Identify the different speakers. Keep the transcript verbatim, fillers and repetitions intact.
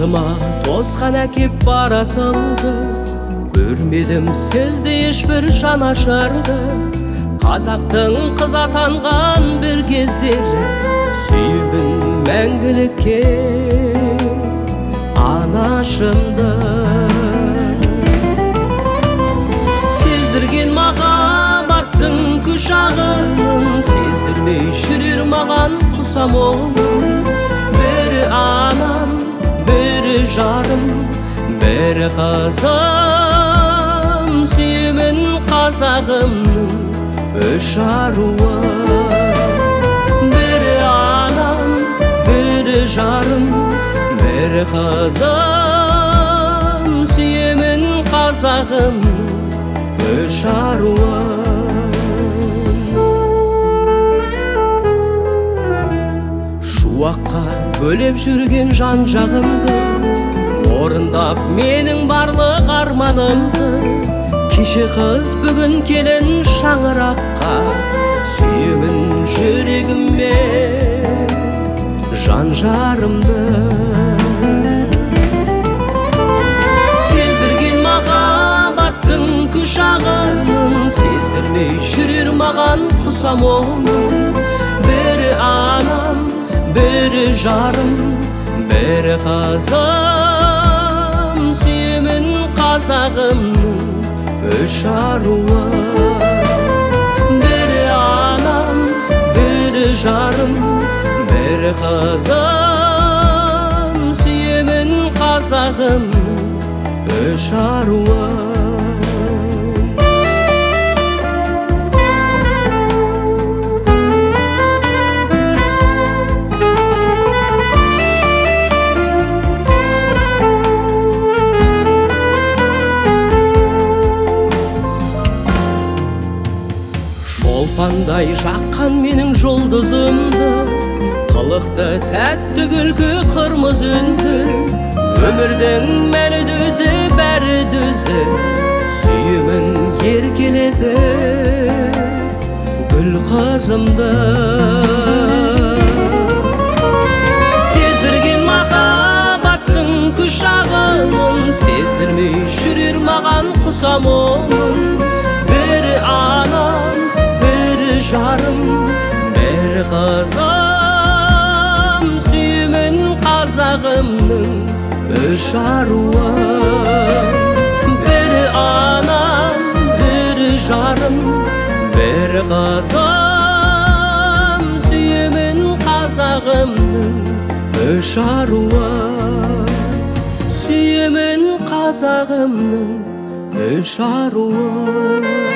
Speaker 1: Башыма тосқан әкеп бара салды, көрмедім сізді ешбір жанашырды. Қазақтың қыз атанған бір кездері, сүйемін мәңгілікке анашымды. Сездірген махаббаттың құшағын, сездірмей жүрер маған құсам оңын. Бірі анам, бірі жарым, бірі қызым, сүйемін қазағымның үш аруы. Бірі анам, бірі жарым, бірі қызым, сүйемін қазағымның үш аруы. Шуаққа бөлеп жүрген жан жағымды, орындап менің барлық арманымды. Кеше қыз бүгін келін шаңыраққа, сүйемін жүрегіме жан жарымды. Сездірген махаббаттың құшағын, сездірмей жүрер маған құсам оңын. Бірі анам, бірі жарым, бірі қызым, сүйемін қазағымның үш аруы. Бірі анам, бірі жарым, бірі қызым, сүйемін қазағымның үш аруы. Шолпандай жаққан менің жұлдызымды, қылықты тәтті күлкі қырмызы үнді. Өмірдің мәні дөзі, бәрі дөзі, сүйемін еркеледі гүл қызымды. Сездірген махаббаттың құшағын, сездірмей жүрер маған құсам оңын. Бірі анам, бірі жарым, бірі қызым, сүйемін қазағымның үш аруы. Бірі анам, бірі жарым, бірі қызым, сүйемін қазағымның үш аруы. Сүйемін қазағымның үш аруы.